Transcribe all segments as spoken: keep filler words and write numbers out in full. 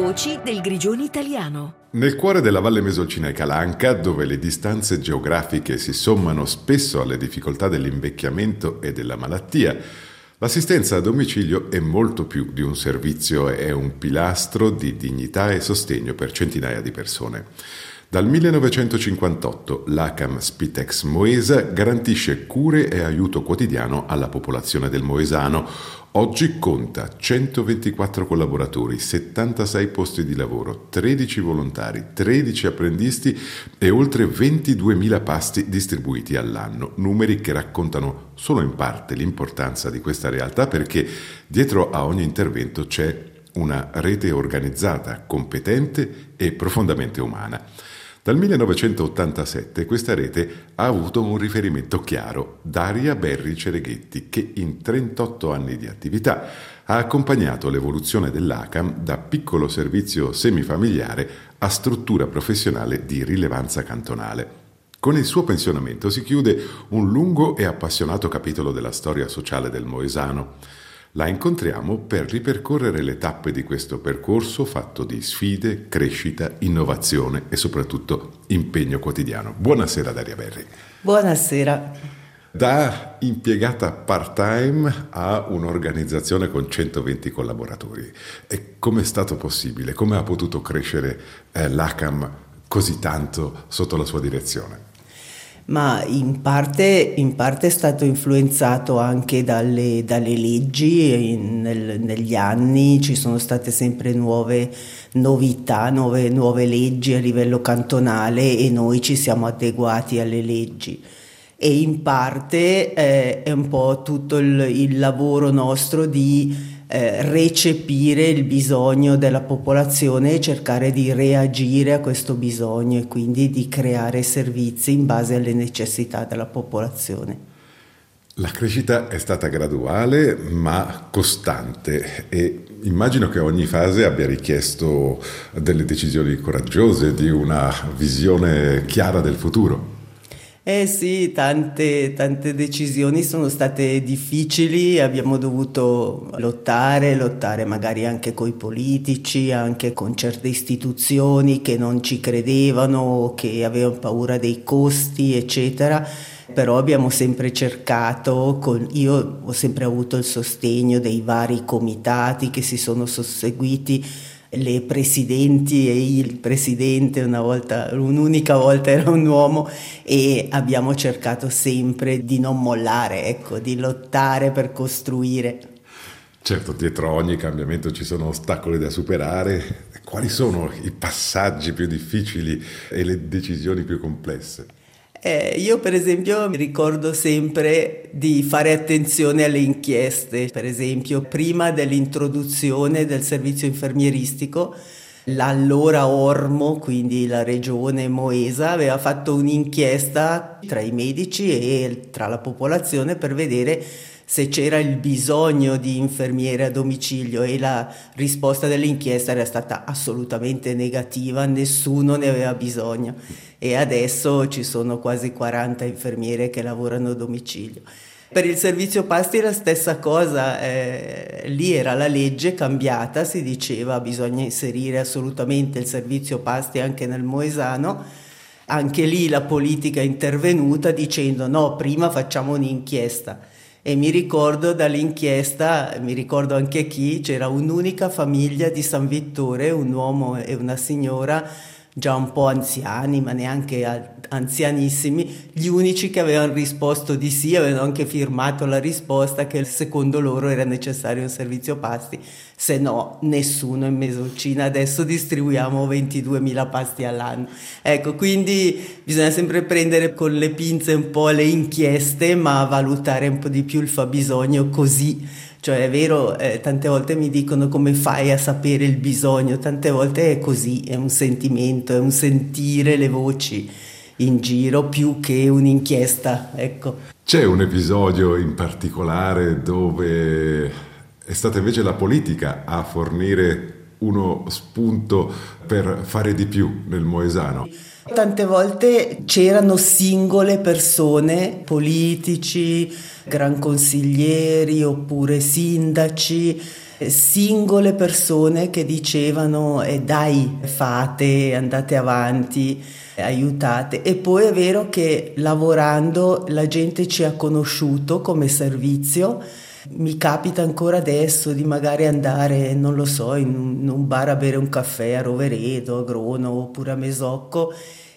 Voci del Grigioni italiano. Nel cuore della Valle Mesolcina e Calanca, dove le distanze geografiche si sommano spesso alle difficoltà dell'invecchiamento e della malattia, l'assistenza a domicilio è molto più di un servizio, è un pilastro di dignità e sostegno per centinaia di persone. Dal millenovecentocinquantotto l'A C A M Spitex Moesa garantisce cure e aiuto quotidiano alla popolazione del Moesano. Oggi conta centoventiquattro collaboratori, settantasei posti di lavoro, tredici volontari, tredici apprendisti e oltre ventiduemila pasti distribuiti all'anno. Numeri che raccontano solo in parte l'importanza di questa realtà, perché dietro a ogni intervento c'è una rete organizzata, competente e profondamente umana. Dal millenovecentottantasette questa rete ha avuto un riferimento chiaro, Daria Berri Cereghetti, che in trentotto anni di attività ha accompagnato l'evoluzione dell'A C A M da piccolo servizio semifamiliare a struttura professionale di rilevanza cantonale. Con il suo pensionamento si chiude un lungo e appassionato capitolo della storia sociale del Moesano. La incontriamo per ripercorrere le tappe di questo percorso fatto di sfide, crescita, innovazione e soprattutto impegno quotidiano. Buonasera Daria Berri. Buonasera. Da impiegata part-time a un'organizzazione con centoventi collaboratori. E come è stato possibile? Come ha potuto crescere eh, l'A C A M così tanto sotto la sua direzione? Ma in parte, in parte è stato influenzato anche dalle, dalle leggi. In, nel, negli anni ci sono state sempre nuove novità, nuove, nuove leggi a livello cantonale e noi ci siamo adeguati alle leggi. E in parte eh, è un po' tutto il, il lavoro nostro di Eh, recepire il bisogno della popolazione e cercare di reagire a questo bisogno e quindi di creare servizi in base alle necessità della popolazione. La crescita è stata graduale ma costante e immagino che ogni fase abbia richiesto delle decisioni coraggiose, di una visione chiara del futuro. Eh sì, tante, tante decisioni sono state difficili, abbiamo dovuto lottare, lottare magari anche coi politici, anche con certe istituzioni che non ci credevano, che avevano paura dei costi, eccetera. Però abbiamo sempre cercato, con, io ho sempre avuto il sostegno dei vari comitati che si sono susseguiti, le presidenti e il presidente, una volta, un'unica volta era un uomo, e abbiamo cercato sempre di non mollare, ecco, di lottare per costruire. Certo, dietro ogni cambiamento ci sono ostacoli da superare. Quali sono i passaggi più difficili e le decisioni più complesse? Eh, io per esempio mi ricordo sempre di fare attenzione alle inchieste. Per esempio, prima dell'introduzione del servizio infermieristico, l'allora Ormo, quindi la regione Moesa, aveva fatto un'inchiesta tra i medici e tra la popolazione per vedere se c'era il bisogno di infermiere a domicilio, e la risposta dell'inchiesta era stata assolutamente negativa, nessuno ne aveva bisogno, e adesso ci sono quasi quaranta infermiere che lavorano a domicilio. Per il servizio pasti la stessa cosa, eh, lì era la legge cambiata, si diceva bisogna inserire assolutamente il servizio pasti anche nel Moesano. Anche lì la politica è intervenuta dicendo no, prima facciamo un'inchiesta. E mi ricordo dall'inchiesta, mi ricordo anche chi, c'era un'unica famiglia di San Vittore, un uomo e una signora, già un po' anziani, ma neanche anzianissimi, gli unici che avevano risposto di sì, avevano anche firmato la risposta che secondo loro era necessario un servizio pasti, se no nessuno in Mesolcina. Adesso distribuiamo ventiduemila pasti all'anno. Ecco, quindi bisogna sempre prendere con le pinze un po' le inchieste, ma valutare un po' di più il fabbisogno, così. Cioè è vero, eh, tante volte mi dicono come fai a sapere il bisogno, tante volte è così, è un sentimento, è un sentire le voci in giro più che un'inchiesta, ecco. C'è un episodio in particolare dove è stata invece la politica a fornire uno spunto per fare di più nel Moesano? Tante volte c'erano singole persone, politici, gran consiglieri oppure sindaci, singole persone che dicevano eh, dai, fate, andate avanti, aiutate. E poi è vero che lavorando la gente ci ha conosciuto come servizio. Mi capita ancora adesso di magari andare, non lo so, in un, in un bar a bere un caffè a Rovereto, a Grono oppure a Mesocco,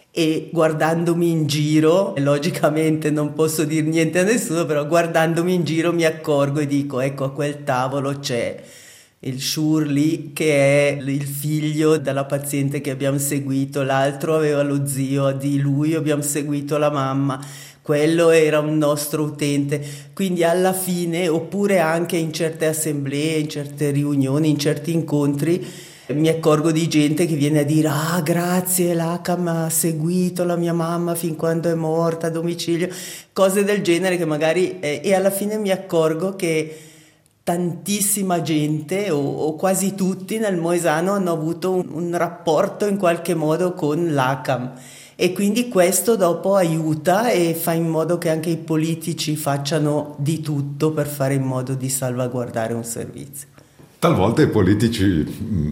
e guardandomi in giro, logicamente non posso dire niente a nessuno, però guardandomi in giro mi accorgo e dico, ecco, a quel tavolo c'è il Shurley che è il figlio della paziente che abbiamo seguito, l'altro aveva lo zio di lui, abbiamo seguito la mamma, quello era un nostro utente. Quindi alla fine, oppure anche in certe assemblee, in certe riunioni, in certi incontri, mi accorgo di gente che viene a dire ah grazie, l'A C A M ha seguito la mia mamma fin quando è morta a domicilio, cose del genere che magari eh, e alla fine mi accorgo che tantissima gente o, o quasi tutti nel Moesano hanno avuto un, un rapporto in qualche modo con l'A C A M e quindi questo dopo aiuta e fa in modo che anche i politici facciano di tutto per fare in modo di salvaguardare un servizio. Talvolta i politici,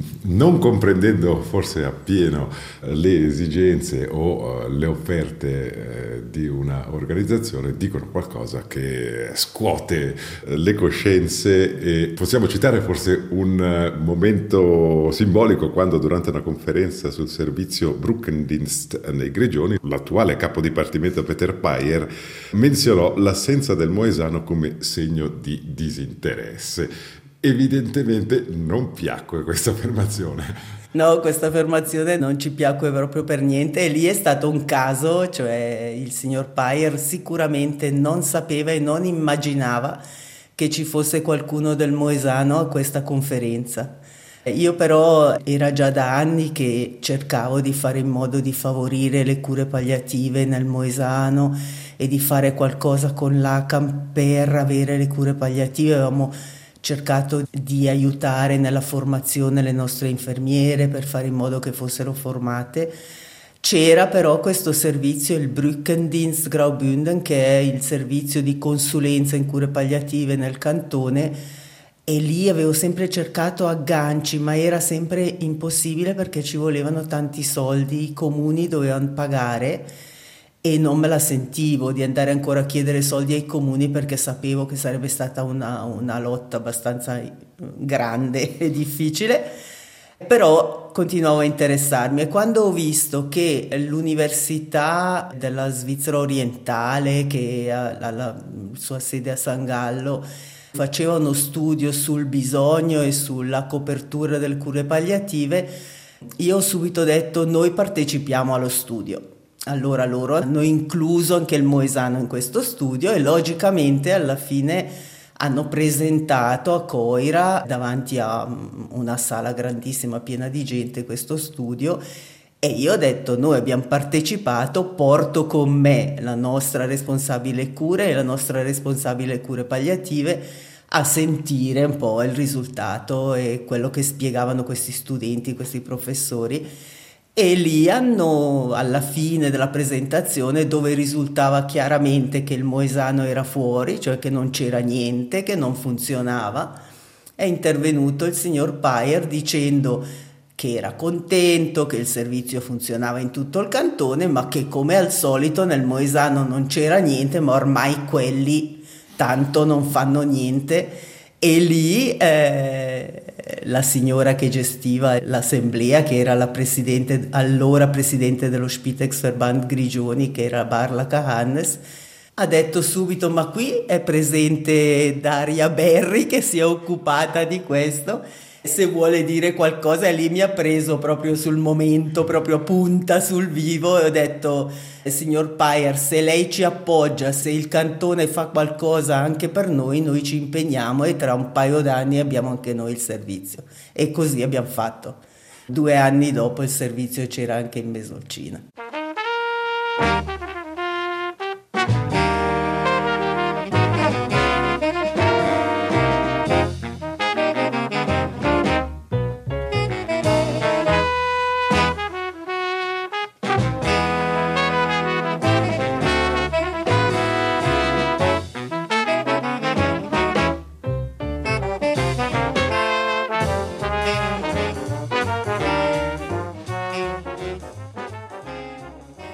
non comprendendo forse appieno le esigenze o le offerte di una organizzazione, dicono qualcosa che scuote le coscienze e possiamo citare forse un momento simbolico quando durante una conferenza sul servizio Brückendienst nei Grigioni l'attuale capo dipartimento Peter Payer menzionò l'assenza del Moesano come segno di disinteresse. Evidentemente non piacque questa affermazione. No, questa affermazione non ci piacque proprio per niente e lì è stato un caso, cioè il signor Payer sicuramente non sapeva e non immaginava che ci fosse qualcuno del Moesano a questa conferenza. Io però era già da anni che cercavo di fare in modo di favorire le cure palliative nel Moesano e di fare qualcosa con l'A C A M per avere le cure palliative. Avevamo cercato di aiutare nella formazione le nostre infermiere per fare in modo che fossero formate. C'era però questo servizio, il Brückendienst Graubünden, che è il servizio di consulenza in cure palliative nel cantone, e lì avevo sempre cercato agganci, ma era sempre impossibile perché ci volevano tanti soldi, i comuni dovevano pagare e non me la sentivo di andare ancora a chiedere soldi ai comuni perché sapevo che sarebbe stata una, una lotta abbastanza grande e difficile, però continuavo a interessarmi e quando ho visto che l'Università della Svizzera Orientale, che ha la, la sua sede a San Gallo, faceva uno studio sul bisogno e sulla copertura delle cure palliative, io ho subito detto noi partecipiamo allo studio. Allora loro hanno incluso anche il Moesano in questo studio e logicamente alla fine hanno presentato a Coira davanti a una sala grandissima piena di gente questo studio e io ho detto noi abbiamo partecipato, porto con me la nostra responsabile cure e la nostra responsabile cure palliative a sentire un po' il risultato e quello che spiegavano questi studenti, questi professori. E lì hanno, alla fine della presentazione, dove risultava chiaramente che il Moesano era fuori, cioè che non c'era niente, che non funzionava, è intervenuto il signor Payer dicendo che era contento, che il servizio funzionava in tutto il cantone, ma che come al solito nel Moesano non c'era niente, ma ormai quelli tanto non fanno niente. E lì eh, la signora che gestiva l'assemblea, che era la presidente, allora presidente dello Spitexverband Grigioni, che era Barlaka Hannes, ha detto subito ma qui è presente Daria Berri che si è occupata di questo, se vuole dire qualcosa, e lì mi ha preso proprio sul momento, proprio punta sul vivo e ho detto signor Payer, se lei ci appoggia, se il cantone fa qualcosa anche per noi, noi ci impegniamo e tra un paio d'anni abbiamo anche noi il servizio. E così abbiamo fatto. Due anni dopo il servizio c'era anche in Mesolcina.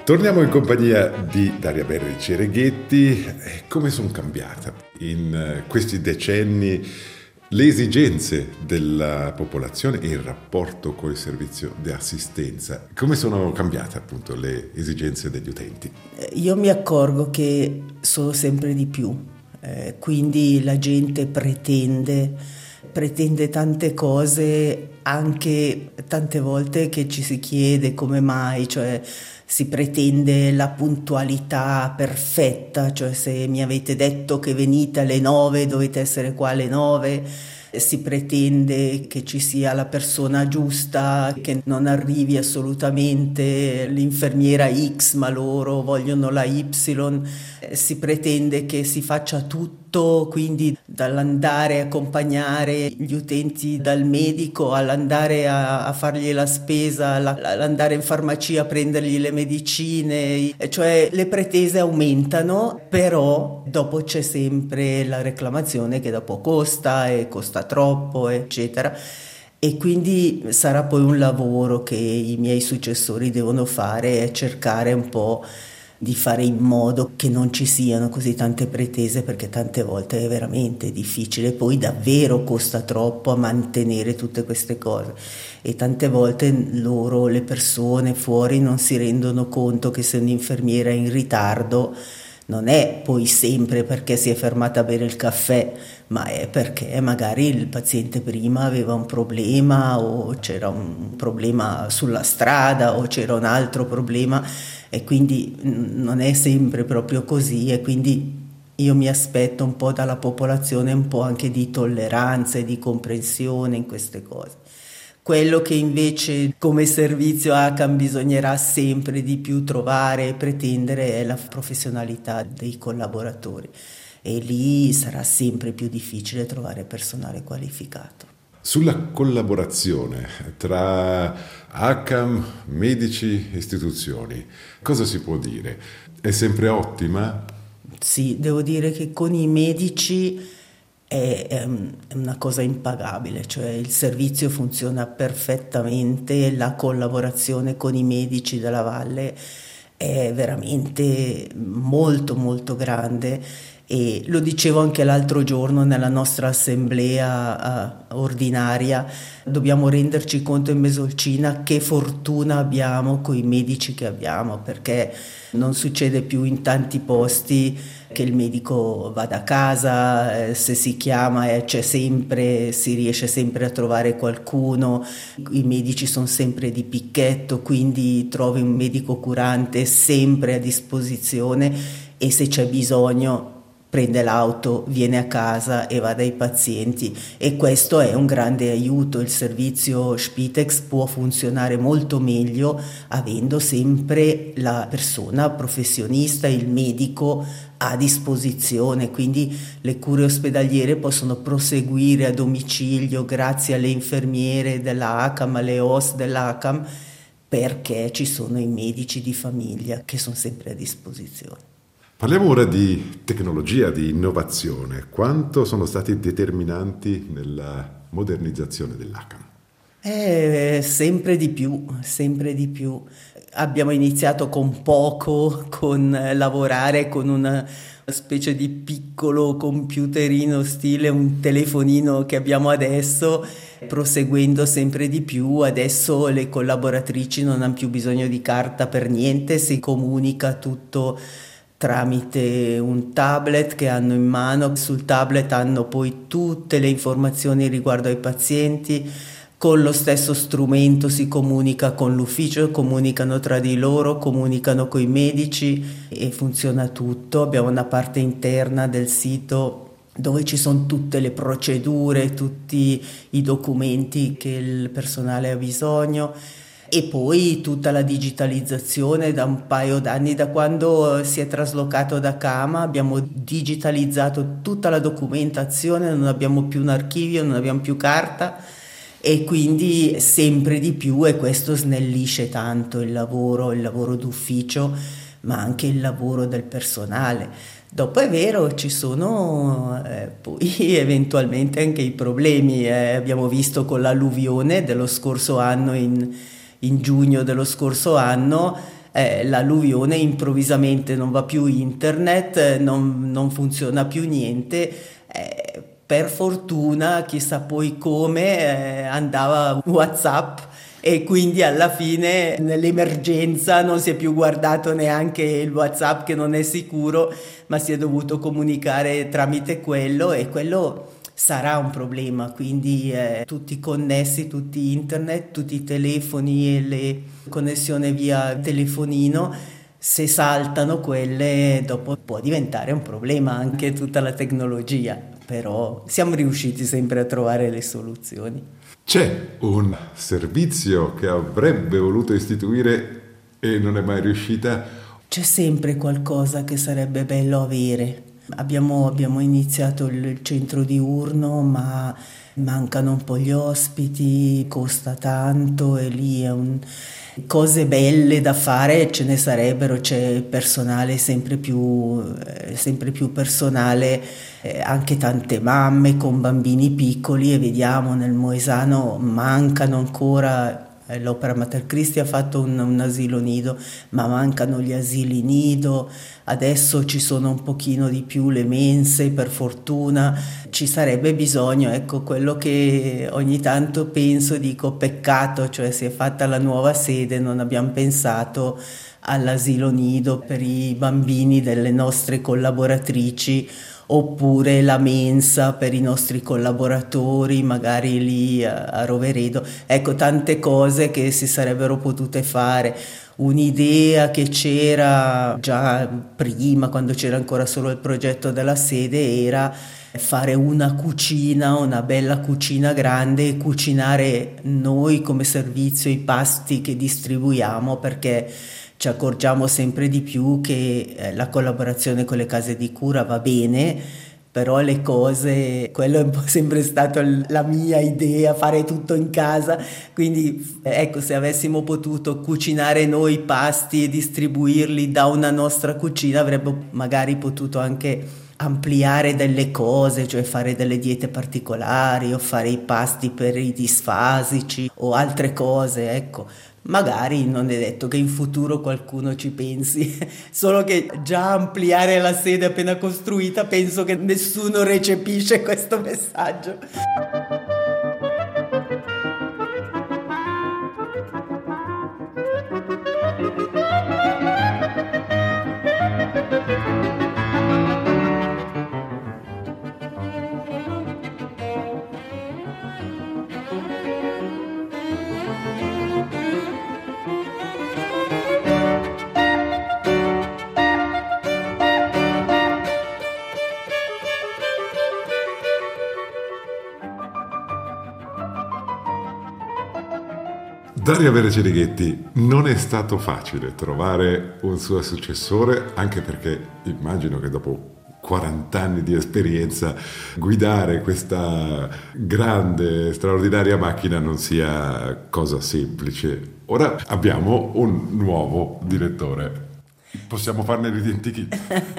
Torniamo in compagnia di Daria Berri Cereghetti. Come sono cambiate in questi decenni le esigenze della popolazione e il rapporto con il servizio di assistenza? Come sono cambiate appunto le esigenze degli utenti? Io mi accorgo che sono sempre di più, eh, quindi la gente pretende, pretende tante cose, anche tante volte che ci si chiede come mai, cioè si pretende la puntualità perfetta, cioè se mi avete detto che venite alle nove dovete essere qua alle nove. Si pretende che ci sia la persona giusta, che non arrivi assolutamente l'infermiera X ma loro vogliono la Y. Si pretende che si faccia tutto, quindi dall'andare a accompagnare gli utenti dal medico all'andare a, a fargli la spesa, all'andare in farmacia a prendergli le medicine, cioè le pretese aumentano, però dopo c'è sempre la reclamazione che dopo costa e costa troppo, eccetera. E quindi sarà poi un lavoro che i miei successori devono fare, è cercare un po' di fare in modo che non ci siano così tante pretese, perché tante volte è veramente difficile, poi davvero costa troppo a mantenere tutte queste cose e tante volte loro, le persone fuori, non si rendono conto che se un'infermiera è in ritardo non è poi sempre perché si è fermata a bere il caffè, ma è perché magari il paziente prima aveva un problema o c'era un problema sulla strada o c'era un altro problema, e quindi non è sempre proprio così, e quindi io mi aspetto un po' dalla popolazione un po' anche di tolleranza e di comprensione in queste cose. Quello che invece come servizio A C A M bisognerà sempre di più trovare e pretendere è la professionalità dei collaboratori, e lì sarà sempre più difficile trovare personale qualificato. Sulla collaborazione tra A C A M, medici, istituzioni, cosa si può dire? È sempre ottima? Sì, devo dire che con i medici è, è una cosa impagabile, cioè il servizio funziona perfettamente, la collaborazione con i medici della Valle è veramente molto molto grande. E lo dicevo anche l'altro giorno nella nostra assemblea uh, ordinaria, dobbiamo renderci conto in Mesolcina che fortuna abbiamo con i medici che abbiamo, perché non succede più in tanti posti che il medico vada a casa, eh, se si chiama eh, c'è sempre, si riesce sempre a trovare qualcuno, i medici sono sempre di picchetto, quindi trovi un medico curante sempre a disposizione e se c'è bisogno prende l'auto, viene a casa e va dai pazienti, e questo è un grande aiuto. Il servizio Spitex può funzionare molto meglio avendo sempre la persona professionista, il medico a disposizione, quindi le cure ospedaliere possono proseguire a domicilio grazie alle infermiere della A C A M, alle O S dell'A C A M, perché ci sono i medici di famiglia che sono sempre a disposizione. Parliamo ora di tecnologia, di innovazione. Quanto sono stati determinanti nella modernizzazione dell'A C A M? Eh, sempre di più, sempre di più. Abbiamo iniziato con poco, con lavorare con una specie di piccolo computerino stile un telefonino che abbiamo adesso, proseguendo sempre di più. Adesso le collaboratrici non hanno più bisogno di carta per niente, si comunica tutto tramite un tablet che hanno in mano. Sul tablet hanno poi tutte le informazioni riguardo ai pazienti, con lo stesso strumento si comunica con l'ufficio, comunicano tra di loro, comunicano con i medici e funziona tutto. Abbiamo una parte interna del sito dove ci sono tutte le procedure, tutti i documenti che il personale ha bisogno. E poi tutta la digitalizzazione da un paio d'anni, da quando si è traslocato da Cama, abbiamo digitalizzato tutta la documentazione, non abbiamo più un archivio, non abbiamo più carta, e quindi sempre di più, e questo snellisce tanto il lavoro, il lavoro d'ufficio, ma anche il lavoro del personale. Dopo è vero, ci sono eh, poi eventualmente anche i problemi, eh, abbiamo visto con l'alluvione dello scorso anno in in giugno dello scorso anno, eh, l'alluvione, improvvisamente non va più internet, non, non funziona più niente. Eh, per fortuna, chissà poi come, eh, andava WhatsApp, e quindi alla fine nell'emergenza non si è più guardato neanche il WhatsApp, che non è sicuro, ma si è dovuto comunicare tramite quello, e quello sarà un problema. Quindi eh, tutti connessi, tutti internet, tutti i telefoni e le connessioni via telefonino, se saltano quelle, dopo può diventare un problema anche tutta la tecnologia, però siamo riusciti sempre a trovare le soluzioni. C'è un servizio che avrebbe voluto istituire e non è mai riuscita? C'è sempre qualcosa che sarebbe bello avere. Abbiamo, abbiamo iniziato il centro diurno, ma mancano un po' gli ospiti, costa tanto, e lì è un... cose belle da fare ce ne sarebbero, c'è personale sempre più, eh, sempre più personale, eh, anche tante mamme con bambini piccoli, e vediamo nel Moesano mancano ancora. L'Opera Mater Christi ha fatto un, un asilo nido, ma mancano gli asili nido. Adesso ci sono un pochino di più le mense, per fortuna. Ci sarebbe bisogno, ecco, quello che ogni tanto penso, dico peccato, cioè si è fatta la nuova sede, non abbiamo pensato all'asilo nido per i bambini delle nostre collaboratrici, oppure la mensa per i nostri collaboratori, magari lì a, a Roveredo. Ecco, tante cose che si sarebbero potute fare. Un'idea che c'era già prima, quando c'era ancora solo il progetto della sede, era fare una cucina, una bella cucina grande, e cucinare noi come servizio i pasti che distribuiamo, perché ci accorgiamo sempre di più che eh, la collaborazione con le case di cura va bene, però le cose, quello è un po' sempre stata la mia idea, fare tutto in casa. Quindi ecco, se avessimo potuto cucinare noi i pasti e distribuirli da una nostra cucina, avremmo magari potuto anche ampliare delle cose, cioè fare delle diete particolari, o fare i pasti per i disfasici o altre cose, ecco. Magari non è detto che in futuro qualcuno ci pensi, solo che già ampliare la sede appena costruita, penso che nessuno recepisce questo messaggio. Daria Cereghetti, non è stato facile trovare un suo successore, anche perché immagino che dopo quaranta anni di esperienza guidare questa grande, straordinaria macchina non sia cosa semplice. Ora abbiamo un nuovo direttore. Possiamo farne l'identikit?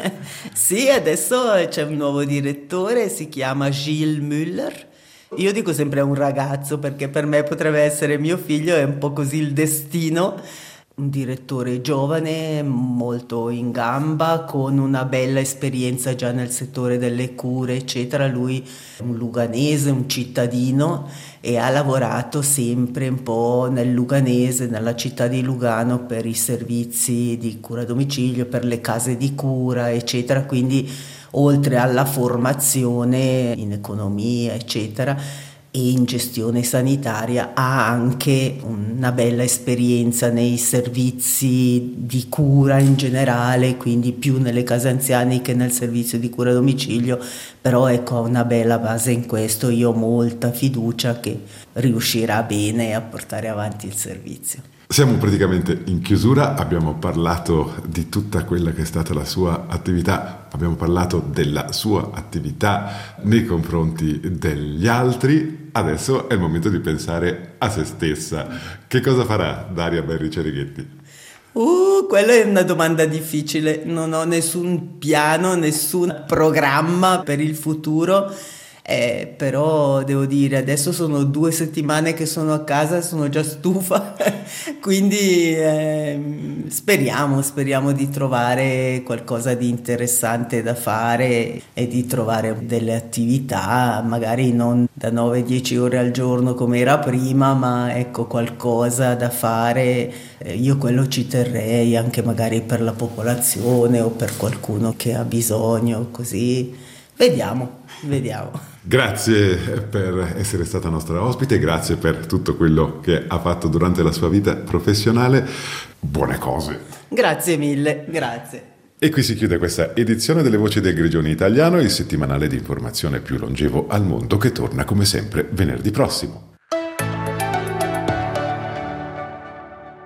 Sì, adesso c'è un nuovo direttore, si chiama Gilles Müller. Io dico sempre un ragazzo, perché per me potrebbe essere mio figlio, è un po' così il destino. Un direttore giovane, molto in gamba, con una bella esperienza già nel settore delle cure, eccetera. Lui è un luganese, un cittadino, e ha lavorato sempre un po' nel luganese, nella città di Lugano, per i servizi di cura a domicilio, per le case di cura, eccetera. Quindi oltre alla formazione in economia, eccetera, e in gestione sanitaria, ha anche una bella esperienza nei servizi di cura in generale, quindi più nelle case anziane che nel servizio di cura a domicilio, però ecco, ha una bella base in questo. Io ho molta fiducia che riuscirà bene a portare avanti il servizio. Siamo praticamente in chiusura, abbiamo parlato di tutta quella che è stata la sua attività, abbiamo parlato della sua attività nei confronti degli altri. Adesso è il momento di pensare a se stessa. Che cosa farà Daria Cereghetti? Uh, quella è una domanda difficile. Non ho nessun piano, nessun programma per il futuro. Eh, però devo dire, adesso sono due settimane che sono a casa, sono già stufa, quindi eh, speriamo, speriamo di trovare qualcosa di interessante da fare e di trovare delle attività, magari non da nove dieci ore al giorno come era prima, ma ecco qualcosa da fare. Eh, io quello ci terrei anche magari per la popolazione o per qualcuno che ha bisogno, così. Vediamo, vediamo. Grazie per essere stata nostra ospite, grazie per tutto quello che ha fatto durante la sua vita professionale. Buone cose. Grazie mille, grazie. E qui si chiude questa edizione delle Voci del Grigioni Italiano, il settimanale di informazione più longevo al mondo che torna come sempre venerdì prossimo.